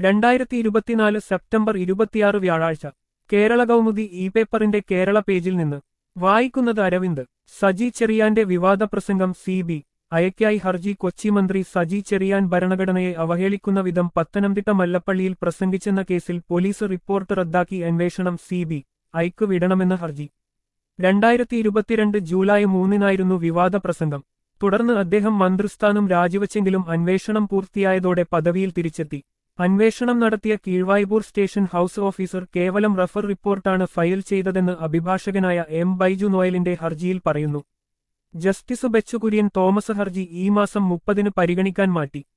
2024 September 26 വ്യാഴാഴ്ച Kerala Kaumudi E പേപ്പറിന്റെ കേരള പേജിൽ നിന്ന് വായിക്കുന്നത് അരവിന്ദ്. സജി ചെറിയാന്റെ വിവാദ പ്രസംഗം CB അയക്കായി ഹർജി. കൊച്ചി മന്ത്രി സജി ചെറിയാൻ ഭരണഘടനയെ അവഹേളിക്കുന്ന വിധം പത്തനംതിട്ട മല്ലപ്പള്ളിയിൽ പ്രസംഗിച്ചെന്ന കേസിൽ പോലീസ് റിപ്പോർട്ട് റദ്ദാക്കി അന്വേഷണം CB ഐക്ക് വിടണമെന്ന ഹർജി. 2022 ജൂലൈ 3-നായിരുന്നു വിവാദ പ്രസംഗം. തുടർന്ന് അദ്ദേഹം മന്ത്രിസ്ഥാനം രാജിവച്ചെങ്കിലും അന്വേഷണം പൂർത്തിയായതോടെ പദവിയിൽ തിരിച്ചെത്തി. അന്വേഷണം നടത്തിയ കീഴ്വായ്പൂർ സ്റ്റേഷൻ ഹൌസ് ഓഫീസർ കേവലം റഫർ റിപ്പോർട്ടാണ് ഫയൽ ചെയ്തതെന്ന് അഭിഭാഷകനായ M. ബൈജു നോയലിന്റെ ഹർജിയിൽ പറയുന്നു. ജസ്റ്റിസ് ബെച്ചുകുര്യൻ തോമസ് ഹർജി ഈ മാസം 30-ന് പരിഗണിക്കാൻ മാറ്റി.